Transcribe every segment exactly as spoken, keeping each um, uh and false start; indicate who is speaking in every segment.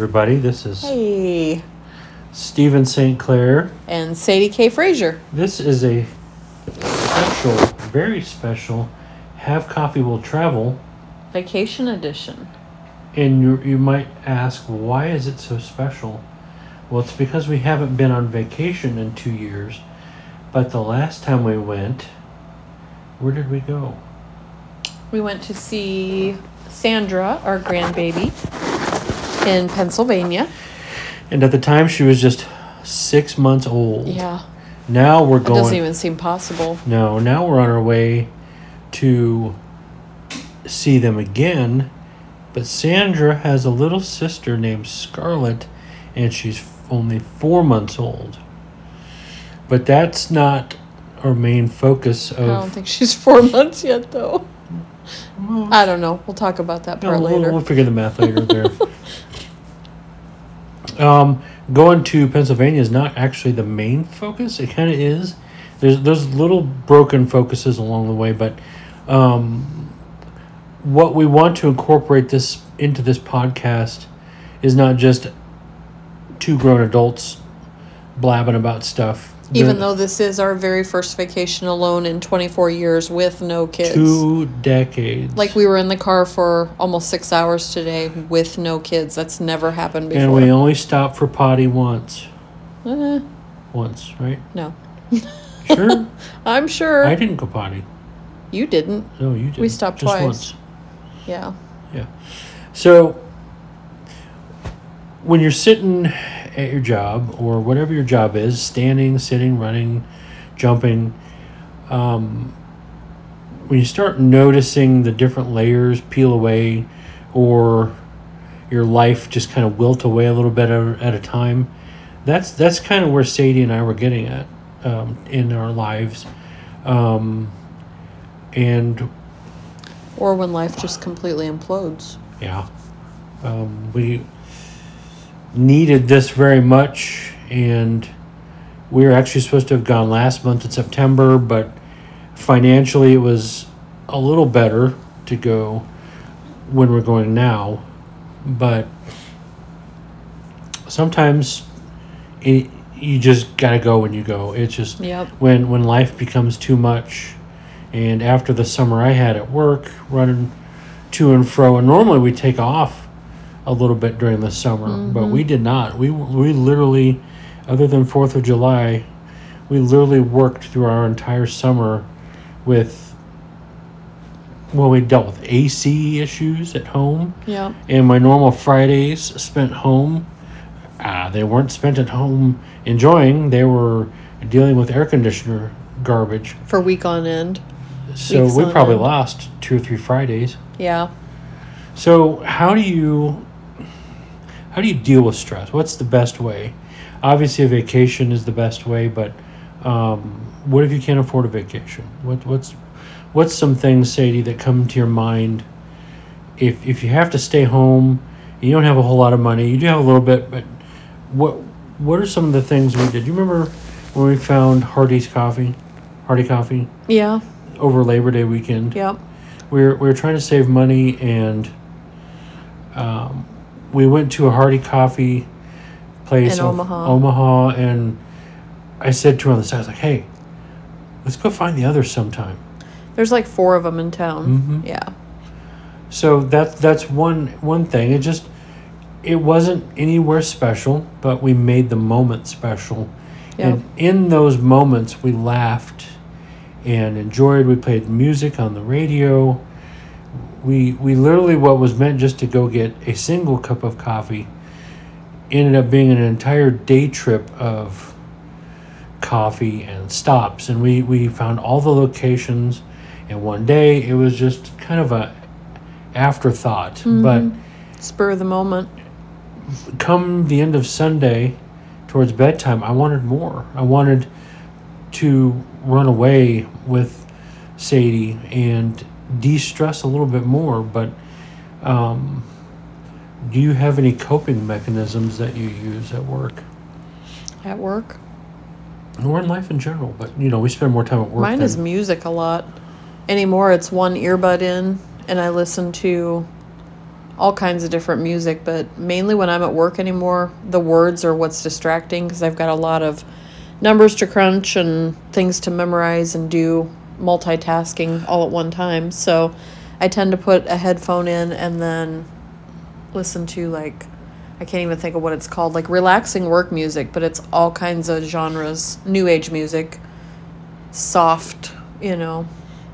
Speaker 1: everybody. This is
Speaker 2: Hey.
Speaker 1: Stephen Saint Clair.
Speaker 2: And Sadie K. Frazier.
Speaker 1: This is a special, very special Have Coffee Will Travel
Speaker 2: Vacation edition.
Speaker 1: And you, you might ask, why is it so special? Well, it's because we haven't been on vacation in two years. But the last time we went, where did we go?
Speaker 2: We went to see Sandra, our grandbaby, in Pennsylvania.
Speaker 1: And at the time, she was just six months old.
Speaker 2: Yeah.
Speaker 1: Now we're
Speaker 2: It
Speaker 1: going...
Speaker 2: doesn't even seem possible.
Speaker 1: No, now we're on our way to see them again. But Sandra has a little sister named Scarlett, and she's only four months old. But that's not our main focus of...
Speaker 2: I don't think she's four months yet, though.
Speaker 1: Well,
Speaker 2: I don't know. We'll talk about that part
Speaker 1: no, we'll,
Speaker 2: later.
Speaker 1: We'll figure the math later there. um, going to Pennsylvania is not actually the main focus. It kind of is. There's there's little broken focuses along the way, but um, what we want to incorporate this into this podcast is not just two grown adults blabbing about stuff.
Speaker 2: Even
Speaker 1: The-
Speaker 2: though this is our very first vacation alone in twenty-four years with no kids.
Speaker 1: Two decades.
Speaker 2: Like we were in the car for almost six hours today with no kids. That's never happened before.
Speaker 1: And we only stopped for potty once.
Speaker 2: Eh,
Speaker 1: Once, right?
Speaker 2: no.
Speaker 1: Sure?
Speaker 2: I'm sure.
Speaker 1: I didn't go potty.
Speaker 2: You didn't.
Speaker 1: No, you didn't.
Speaker 2: We stopped
Speaker 1: Just
Speaker 2: twice.
Speaker 1: once.
Speaker 2: Yeah.
Speaker 1: Yeah. So, when you're sitting at your job, or whatever your job is, standing, sitting, running, jumping, um, when you start noticing the different layers peel away, or your life just kind of wilt away a little bit at, at a time, that's that's kind of where Sadie and I were getting at um, in our lives. Um, and
Speaker 2: Or when life just completely implodes.
Speaker 1: yeah, um, we needed this very much, and we were actually supposed to have gone last month in September, but financially it was a little better to go when we're going now. But sometimes it, you just gotta go when you go. It's just
Speaker 2: Yep.
Speaker 1: when when life becomes too much. And after the summer I had at work, running to and fro, and normally we take off a little bit during the summer,
Speaker 2: Mm-hmm.
Speaker 1: but we did not. We we literally, other than fourth of July, we literally worked through our entire summer with, well, we dealt with A C issues at home,
Speaker 2: Yeah.
Speaker 1: and my normal Fridays spent home. Uh, they weren't spent at home enjoying. They were dealing with air conditioner garbage.
Speaker 2: For week on end.
Speaker 1: So
Speaker 2: Weeks
Speaker 1: we
Speaker 2: on
Speaker 1: probably
Speaker 2: end.
Speaker 1: lost two or three Fridays.
Speaker 2: Yeah.
Speaker 1: So how do you how do you deal with stress? What's the best way? Obviously, a vacation is the best way, but um, what if you can't afford a vacation? What what's what's some things, Sadie, that come to your mind if if you have to stay home, you don't have a whole lot of money, you do have a little bit, but what what are some of the things we did? You remember when we found Hardy's Coffee, Hardy Coffee
Speaker 2: Yeah.
Speaker 1: over Labor Day weekend?
Speaker 2: Yep.
Speaker 1: We were, we were trying to save money, and um, we went to a Hardy Coffee place
Speaker 2: In
Speaker 1: of
Speaker 2: Omaha.
Speaker 1: Omaha, and I said to her on the side, I was like, hey, let's go find the others sometime.
Speaker 2: There's like four of them in town.
Speaker 1: Mhm.
Speaker 2: Yeah.
Speaker 1: So that, that's one one thing. It just, it wasn't anywhere special, but we made the moment special.
Speaker 2: Yep.
Speaker 1: And in those moments, we laughed and enjoyed. We played music on the radio. We we literally, what was meant just to go get a single cup of coffee ended up being an entire day trip of coffee and stops. And we, we found all the locations. And one day it was just kind of a afterthought.
Speaker 2: Mm-hmm.
Speaker 1: But
Speaker 2: Spur of the moment.
Speaker 1: come the end of Sunday, towards bedtime, I wanted more. I wanted to run away with Sadie and de-stress a little bit more. But um, do you have any coping mechanisms that you use at work
Speaker 2: At work.
Speaker 1: or in life in general? But you know, we spend more time at work.
Speaker 2: Mine
Speaker 1: than,
Speaker 2: is music a lot. Anymore, it's one earbud in, and I listen to all kinds of different music, but mainly when I'm at work anymore, the words are what's distracting because I've got a lot of numbers to crunch and things to memorize and do multitasking all at one time. So I tend to put a headphone in and then listen to, like, I can't even think of what it's called, like relaxing work music, but it's all kinds of genres, new age music, soft, you know.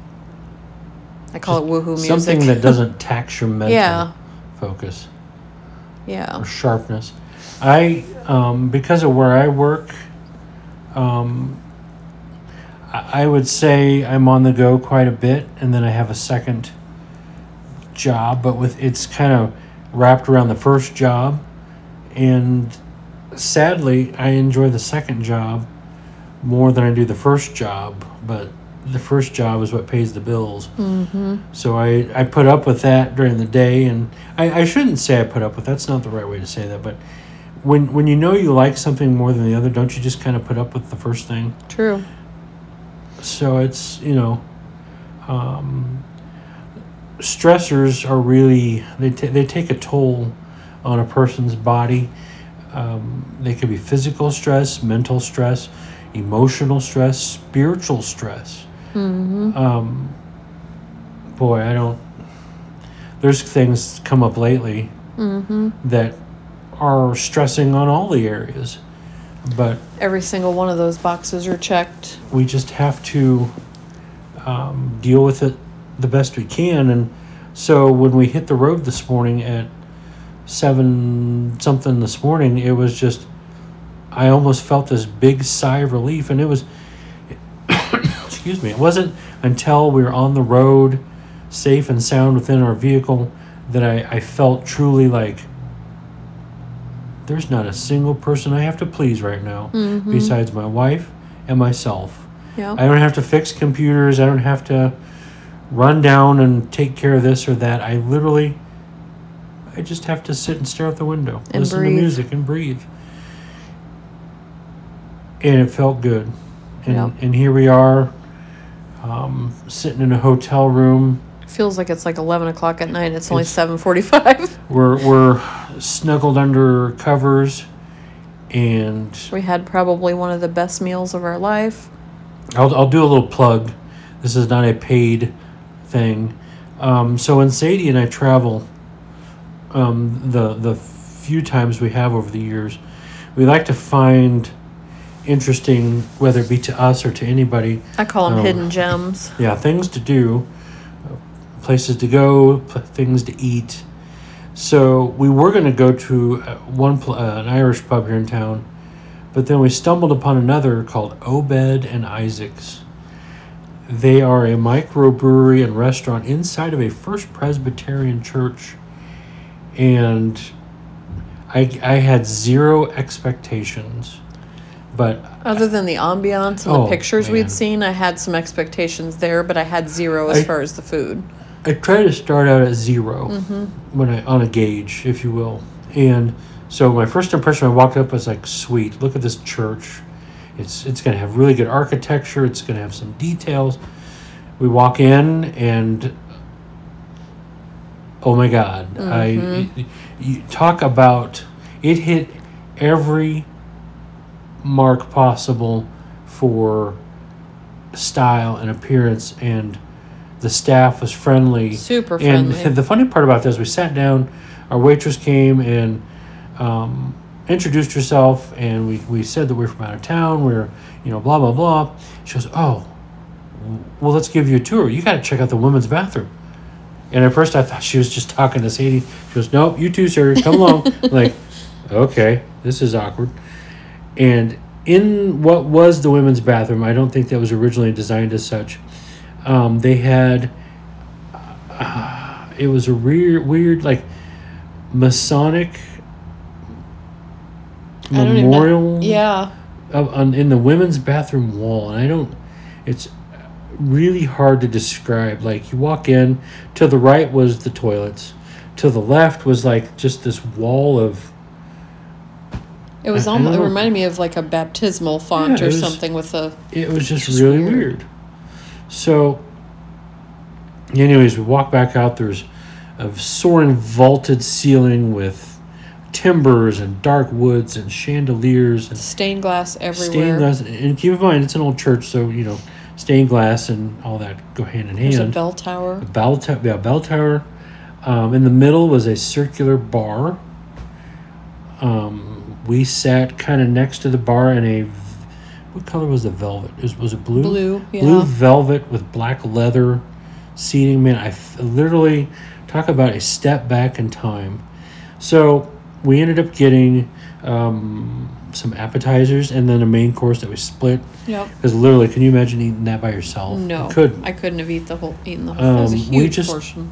Speaker 2: I call
Speaker 1: Just
Speaker 2: it woohoo music.
Speaker 1: Something that doesn't tax your mental
Speaker 2: Yeah.
Speaker 1: focus
Speaker 2: Yeah.
Speaker 1: or sharpness. I, um, because of where I work, um, I, I would say I'm on the go quite a bit, and then I have a second job, but with it's kind of wrapped around the first job, and sadly, I enjoy the second job more than I do the first job, but the first job is what pays the bills.
Speaker 2: Mm-hmm.
Speaker 1: So I, I put up with that during the day, and I, I shouldn't say I put up with, that's not the right way to say that, but when when you know you like something more than the other, don't you just kind of put up with the first thing?
Speaker 2: True.
Speaker 1: So it's, you know, um, stressors are really, they, t- they take a toll on a person's body. Um, they could be physical stress, mental stress, emotional stress, spiritual stress.
Speaker 2: Mm-hmm.
Speaker 1: Um, boy, I don't. There's things come up lately
Speaker 2: Mm-hmm.
Speaker 1: that are stressing on all the areas, but
Speaker 2: Every single one of those boxes are checked.
Speaker 1: we just have to um, deal with it the best we can. And so when we hit the road this morning at seven something this morning, it was just, I almost felt this big sigh of relief, and it was. Excuse me. It wasn't until we were on the road, safe and sound within our vehicle, that I, I felt truly like there's not a single person I have to please right now
Speaker 2: Mm-hmm.
Speaker 1: besides my wife and myself.
Speaker 2: Yeah.
Speaker 1: I don't have to fix computers. I don't have to run down and take care of this or that. I literally, I just have to sit and stare out the window,
Speaker 2: And
Speaker 1: listen
Speaker 2: breathe.
Speaker 1: to music and breathe. And it felt good. And,
Speaker 2: Yeah.
Speaker 1: and here we are, um, sitting in a hotel room.
Speaker 2: Feels like it's like eleven o'clock at night. It's only
Speaker 1: It's-
Speaker 2: seven forty-five.
Speaker 1: We're, we're snuggled under covers, and
Speaker 2: We had probably one of the best meals of our life.
Speaker 1: I'll, I'll do a little plug. This is not a paid thing. Um, so when Sadie and I travel, um, the the few times we have over the years, we like to find interesting, whether it be to us or to anybody,
Speaker 2: I call them
Speaker 1: Oh.
Speaker 2: hidden gems.
Speaker 1: yeah, things to do, uh, places to go, pl- things to eat. So we were going to go to uh, one pl- uh, an Irish pub here in town, but then we stumbled upon another called Obed and Isaac's. They are a microbrewery and restaurant inside of a First Presbyterian church, and I I had zero expectations, but
Speaker 2: Other than the ambiance and
Speaker 1: Oh,
Speaker 2: the pictures
Speaker 1: man.
Speaker 2: we'd seen, I had some expectations there, but I had zero as
Speaker 1: I-
Speaker 2: far as the food.
Speaker 1: I try to start out at 0
Speaker 2: Mm-hmm.
Speaker 1: when I on a gauge, if you will. And so my first impression, I walked up, was like, sweet, look at this church. It's it's gonna have really good architecture. It's gonna have some details. We walk in, and oh my God,
Speaker 2: Mm-hmm.
Speaker 1: I you, you talk about it hit every mark possible for style and appearance, and the staff was friendly.
Speaker 2: Super
Speaker 1: And
Speaker 2: friendly.
Speaker 1: the funny part about this, we sat down, our waitress came and um, introduced herself, and we, we said that we we're from out of town, we we're, you know, blah, blah, blah. She goes, oh, well, let's give you a tour. You got to check out the women's bathroom. And at first I thought she was just talking to Sadie. She goes, nope, you too, sir, come along. Like, okay, this is awkward. And in what was the women's bathroom, I don't think that was originally designed as such. Um, they had, uh, it was a weird, weird, like, Masonic
Speaker 2: I don't even know.
Speaker 1: memorial
Speaker 2: Yeah.
Speaker 1: of, on, in the women's bathroom wall. And I don't, it's really hard to describe. Like, you walk in, to the right was the toilets. To the left was, like, just this wall of,
Speaker 2: It was
Speaker 1: I- I
Speaker 2: almost, it
Speaker 1: don't know.
Speaker 2: reminded me of like a baptismal font
Speaker 1: Yeah,
Speaker 2: or
Speaker 1: it was-
Speaker 2: something with a.
Speaker 1: it was just,
Speaker 2: Just
Speaker 1: really
Speaker 2: weird.
Speaker 1: weird. So, anyways, we walk back out. There's of soaring vaulted ceiling with timbers and dark woods and chandeliers and
Speaker 2: Stained glass everywhere.
Speaker 1: stained glass. And keep in mind, it's an old church, so you know, stained glass and all that go hand in hand.
Speaker 2: There's a bell tower.
Speaker 1: A bell, to- yeah, bell tower. Um, in the middle was a circular bar. Um, we sat kind of next to the bar in a. What color was the velvet? It was, was it blue?
Speaker 2: Blue, yeah.
Speaker 1: Blue velvet with black leather seating. Man, I f- literally talk about a step back in time. So we ended up getting um, some appetizers and then a main course that we split.
Speaker 2: Yep.
Speaker 1: Because literally, can you imagine eating that by yourself?
Speaker 2: No,
Speaker 1: You couldn't.
Speaker 2: I couldn't have eaten the whole. Eaten the whole. It was a
Speaker 1: Um, we
Speaker 2: huge
Speaker 1: just-
Speaker 2: portion.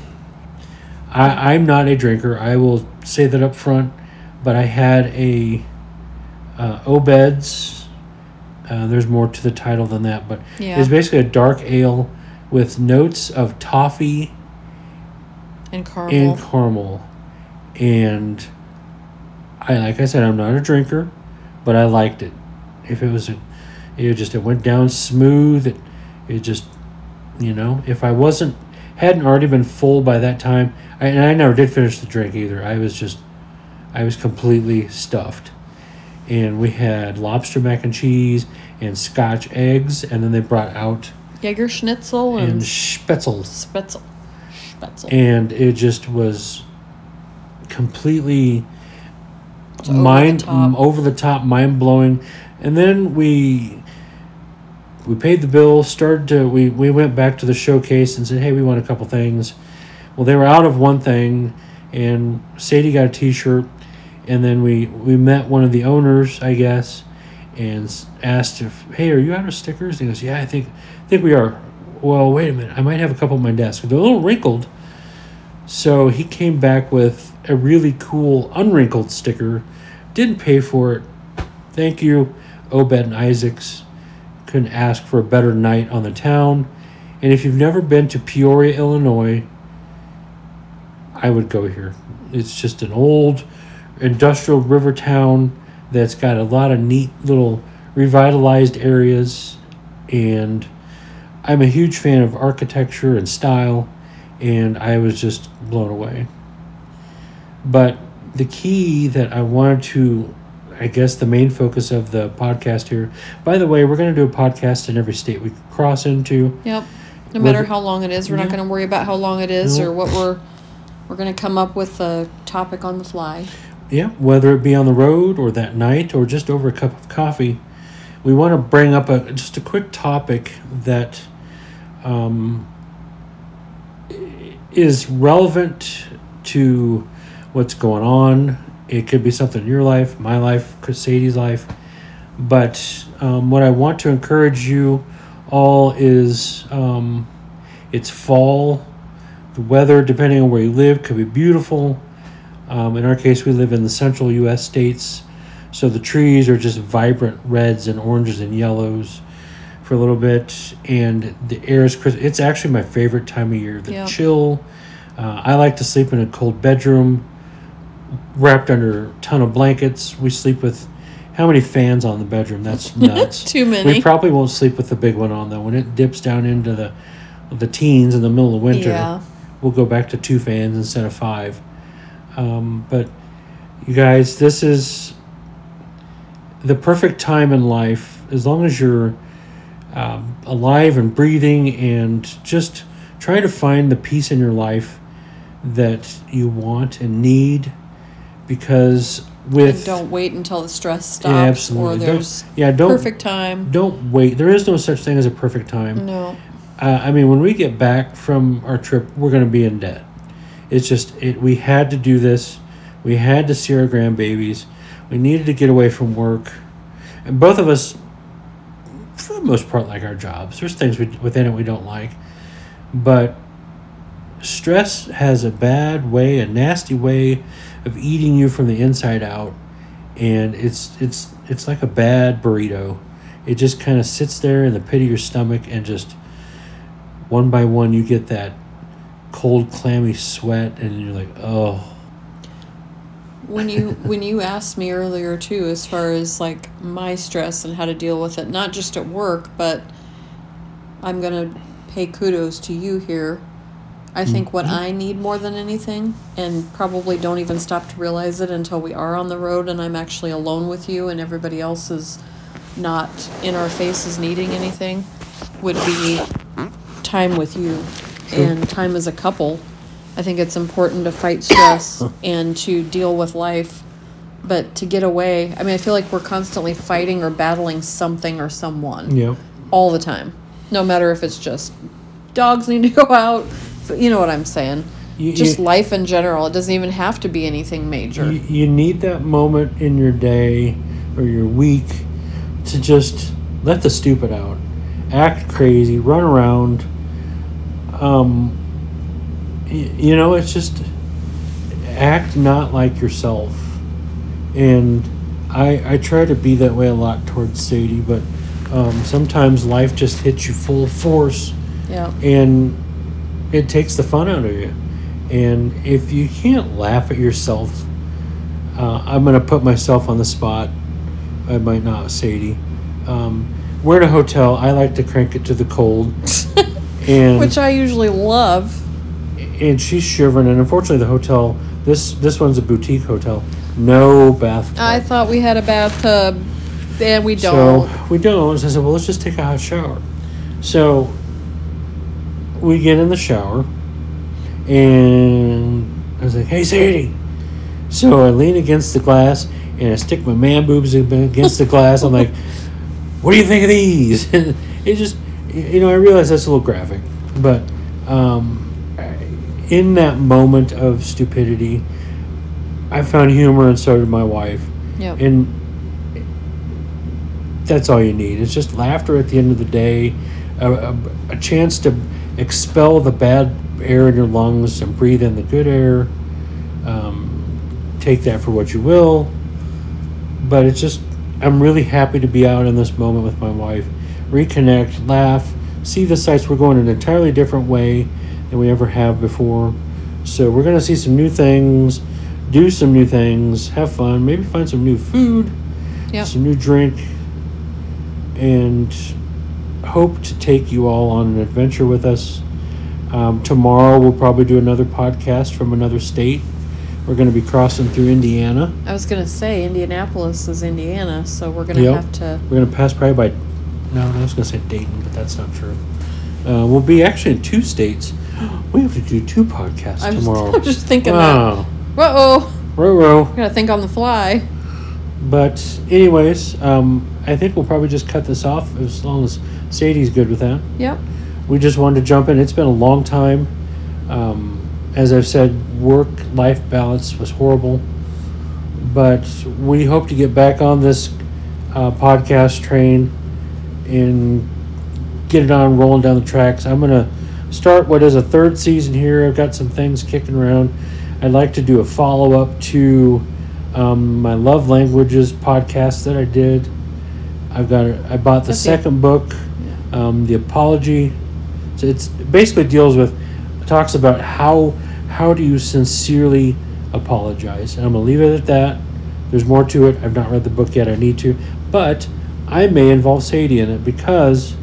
Speaker 1: I, I'm not a drinker. I will say that up front. But I had a uh, Obed's. Uh, there's more to the title than that, but
Speaker 2: Yeah.
Speaker 1: it's basically a dark ale with notes of toffee
Speaker 2: And caramel.
Speaker 1: and caramel. And I, like I said, I'm not a drinker, but I liked it. If it was, a, it just it went down smooth. It, it just, you know, if I wasn't hadn't already been full by that time, I, and I never did finish the drink either. I was just, I was completely stuffed. And we had lobster mac and cheese and Scotch eggs, and then they brought out
Speaker 2: Jaeger Schnitzel and,
Speaker 1: and Spätzle.
Speaker 2: Spetzel. Spetzel.
Speaker 1: And it just was completely
Speaker 2: It's over the
Speaker 1: mind
Speaker 2: top.
Speaker 1: over the top, mind blowing. And then we we paid the bill. Started to we we went back to the showcase and said, "Hey, we want a couple things." Well, they were out of one thing, and Sadie got a T-shirt. And then we, we met one of the owners, I guess, and s- asked if, "Hey, are you out of stickers?" And he goes, "Yeah, I think I think we are." Well, wait a minute, I might have a couple on my desk. They're a little wrinkled. So he came back with a really cool unwrinkled sticker. Didn't pay for it. Thank you, Obed and Isaacs. Couldn't ask for a better night on the town. And if you've never been to Peoria, Illinois, I would go here. It's just an old industrial river town that's got a lot of neat little revitalized areas, and I'm a huge fan of architecture and style, and I was just blown away. But the key that I wanted to, I guess the main focus of the podcast here, by the way, we're going to do a podcast in every state we cross into.
Speaker 2: Yep. No matter
Speaker 1: Whether-
Speaker 2: how long it is, we're not
Speaker 1: Yeah.
Speaker 2: going to worry about how long it is
Speaker 1: No.
Speaker 2: or what we're. We're going to come up with a topic on the fly.
Speaker 1: Yeah, whether it be on the road or that night or just over a cup of coffee, we want to bring up a just a quick topic that um, is relevant to what's going on. It could be something in your life, my life, Sadie's life. But um, what I want to encourage you all is um, it's fall. The weather, depending on where you live, could be beautiful. Um, in our case, we live in the central U S states, so the trees are just vibrant reds and oranges and yellows for a little bit, and the air is crisp. It's actually my favorite time of year. The
Speaker 2: Yep.
Speaker 1: chill. Uh, I like to sleep in a cold bedroom, wrapped under a ton of blankets. We sleep with how many fans on the bedroom? That's nuts.
Speaker 2: Too many.
Speaker 1: We probably won't sleep with the big one on though. When it dips down into the the teens in the middle of winter,
Speaker 2: Yeah.
Speaker 1: we'll go back to two fans instead of five. Um, but you guys, this is the perfect time in life. As long as you're um, alive and breathing, and just try to find the peace in your life that you want and need, because with
Speaker 2: And don't wait until the stress stops
Speaker 1: Yeah, absolutely.
Speaker 2: or
Speaker 1: Don't-
Speaker 2: there's
Speaker 1: yeah, don't
Speaker 2: perfect time.
Speaker 1: don't wait. There is no such thing as a perfect time.
Speaker 2: No.
Speaker 1: Uh, I mean, when we get back from our trip, we're going to be in debt. It's just it. We had to do this. We had to see our grandbabies. We needed to get away from work, and both of us, for the most part, like our jobs. There's things we, within it we don't like, but stress has a bad way, a nasty way, of eating you from the inside out, and it's it's it's like a bad burrito. It just kind of sits there in the pit of your stomach, and just one by one you get that cold, clammy sweat, and you're like, oh.
Speaker 2: When you when you asked me earlier too, as far as like my stress and how to deal with it, not just at work, but I'm gonna pay kudos to you here. I think what I need more than anything, and probably don't even stop to realize it until we are on the road and I'm actually alone with you and everybody else is not in our faces needing anything, would be time with you and time as a couple. I think it's important to fight stress and to deal with life, but to get away. I mean, I feel like we're constantly fighting or battling something or someone.
Speaker 1: Yeah.
Speaker 2: All the time. No matter if it's just dogs need to go out. You know what I'm saying.
Speaker 1: You,
Speaker 2: just
Speaker 1: you,
Speaker 2: life in general. It doesn't even have to be anything major.
Speaker 1: You, you need that moment in your day or your week to just let the stupid out. Act crazy. Run around. Um, you, you know, it's just act not like yourself. And I, I try to be that way a lot towards Sadie, but um, sometimes life just hits you full force.
Speaker 2: Yeah.
Speaker 1: And it takes the fun out of you. And if you can't laugh at yourself, uh, I'm going to put myself on the spot. I might not, Sadie. Um, we're in a hotel. I like to crank it to the cold. and
Speaker 2: Which I usually love.
Speaker 1: And she's shivering. And unfortunately, the hotel, this, this one's a boutique hotel. No bathtub.
Speaker 2: I thought we had a bathtub, and we don't.
Speaker 1: So we don't. So I said, well, let's just take a hot shower. So we get in the shower, and I was like, hey, Sadie. So I lean against the glass, and I stick my man boobs against the glass. I'm like, what do you think of these? And it just, you know, I realize that's a little graphic. But um, in that moment of stupidity, I found humor, and so did my wife.
Speaker 2: Yep.
Speaker 1: And that's all you need. It's just laughter at the end of the day, a, a, a chance to expel the bad air in your lungs and breathe in the good air. Um, take that for what you will. But it's just, I'm really happy to be out in this moment with my wife. Reconnect, laugh, see the sights. We're going an entirely different way than we ever have before. So we're going to see some new things, do some new things, have fun, maybe find some new food,
Speaker 2: Yep.
Speaker 1: some new drink, and hope to take you all on an adventure with us. Um, tomorrow we'll probably do another podcast from another state. We're going to be crossing through Indiana.
Speaker 2: I was going to say Indianapolis is Indiana, so we're going to
Speaker 1: Yep.
Speaker 2: have to...
Speaker 1: We're going to pass probably by, no, I was going to say Dayton, but that's not true. Uh, we'll be actually in two states. We have to do two podcasts
Speaker 2: I'm
Speaker 1: tomorrow.
Speaker 2: Just, I'm just thinking
Speaker 1: wow.
Speaker 2: that. Uh-oh.
Speaker 1: Row, row.
Speaker 2: Got to think on the fly.
Speaker 1: But anyways, um, I think we'll probably just cut this off as long as Sadie's good with that.
Speaker 2: Yep.
Speaker 1: We just wanted to jump in. It's been a long time. Um, as I've said, work-life balance was horrible. But we hope to get back on this uh, podcast train and get it on rolling down the tracks. I'm going to start what is a third season here. I've got some things kicking around. I'd like to do a follow-up to um, my Love Languages podcast that I did. I've got. I bought the
Speaker 2: That's
Speaker 1: second book, um, The Apology. So it's basically deals with, talks about how how do you sincerely apologize. And I'm gonna leave it at that. There's more to it. I've not read the book yet. I need to, but I may involve Sadie in it because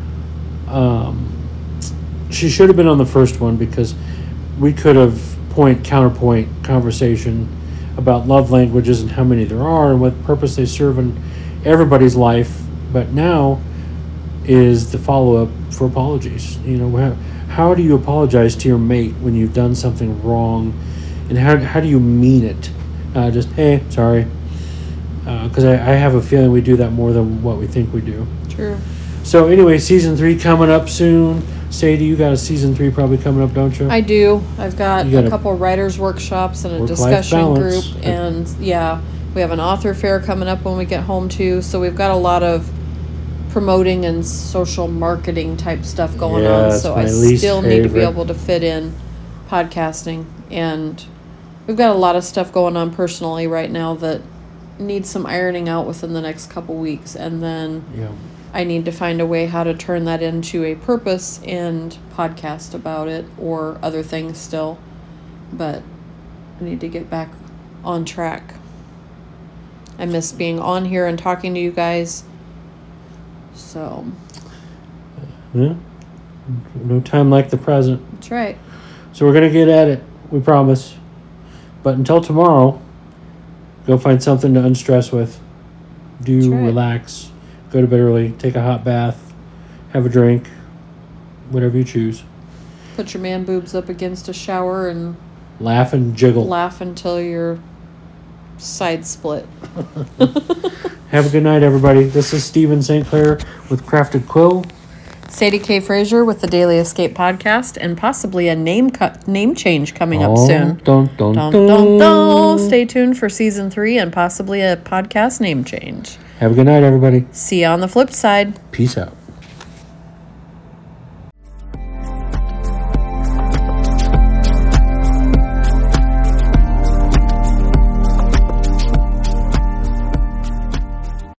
Speaker 1: um, she should have been on the first one because we could have point counterpoint conversation about love languages and how many there are and what purpose they serve in everybody's life. But now is the follow-up for apologies. You know, how, how do you apologize to your mate when you've done something wrong, and how how do you mean it? Uh, just, hey, sorry. Because uh, I, I have a feeling we do that more than what we think we do.
Speaker 2: True.
Speaker 1: So anyway, season three coming up soon. Sadie, you got a season three probably coming up, don't you?
Speaker 2: I do. I've got,
Speaker 1: You got
Speaker 2: a
Speaker 1: a
Speaker 2: couple writers' workshops and a
Speaker 1: work-life
Speaker 2: discussion
Speaker 1: balance.
Speaker 2: group. And yeah, we have an author fair coming up when we get home too. So we've got a lot of promoting and social marketing type stuff going
Speaker 1: Yeah,
Speaker 2: on.
Speaker 1: that's
Speaker 2: So
Speaker 1: my
Speaker 2: I
Speaker 1: least
Speaker 2: still need to be
Speaker 1: favorite.
Speaker 2: able to fit in podcasting. And we've got a lot of stuff going on personally right now that needs some ironing out within the next couple weeks. And then
Speaker 1: Yeah.
Speaker 2: I need to find a way how to turn that into a purpose and podcast about it or other things still. But I need to get back on track. I miss being on here and talking to you guys. So,
Speaker 1: Yeah. No time like the present.
Speaker 2: that's right.
Speaker 1: So we're going to get at it. We promise. But until tomorrow, go find something to unstress with. Do,
Speaker 2: right.
Speaker 1: relax, go to bed early, take a hot bath, have a drink, whatever you choose.
Speaker 2: Put your man boobs up against a shower and
Speaker 1: laugh and jiggle.
Speaker 2: Laugh until your side split.
Speaker 1: Have a good night, everybody. This is Steven Saint Clair with Crafted Quill.
Speaker 2: Sadie K. Frazier with the Daily Escape podcast, and possibly a name cut name change coming
Speaker 1: oh,
Speaker 2: up soon.
Speaker 1: Dun, dun,
Speaker 2: dun,
Speaker 1: dun.
Speaker 2: dun, dun. Stay tuned for season three and possibly a podcast name change.
Speaker 1: Have a good night, everybody.
Speaker 2: See you on the flip side.
Speaker 1: Peace out.